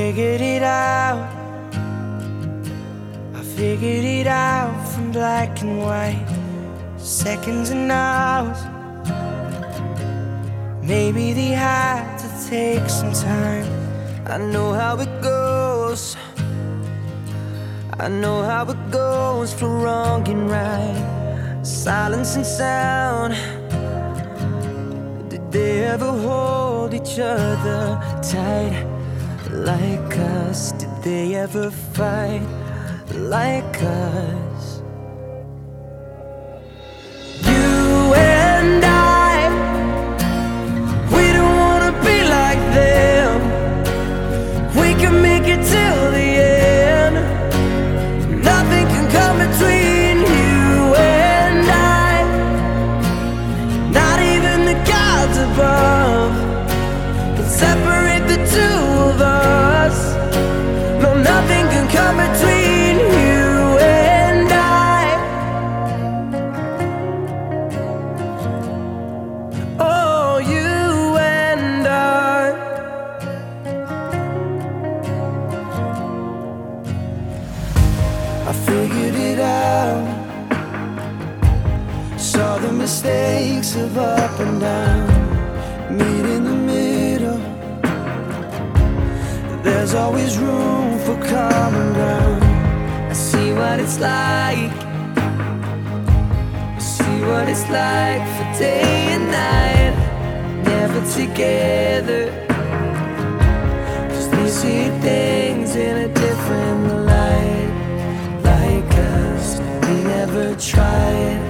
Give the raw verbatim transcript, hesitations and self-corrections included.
figured it out. I figured it out from black and white, seconds and hours. Maybe they had to take some time. I know how it goes. I know how it goes for wrong and right, silence and sound. Did they ever hold each other tight like us? Did they ever fight like us? You and I, we don't wanna be like them. We can make it till the end. Nothing can come between you and I, not even the gods above can separate the two of us. No, nothing can come between you and I. Oh, you and I. I figured it out, saw the mistakes of up and down, meet in the middle. There's always room for common ground. I see what it's like, I see what it's like for day and night, never together, 'cause they see things in a different light. Like us, we never tried.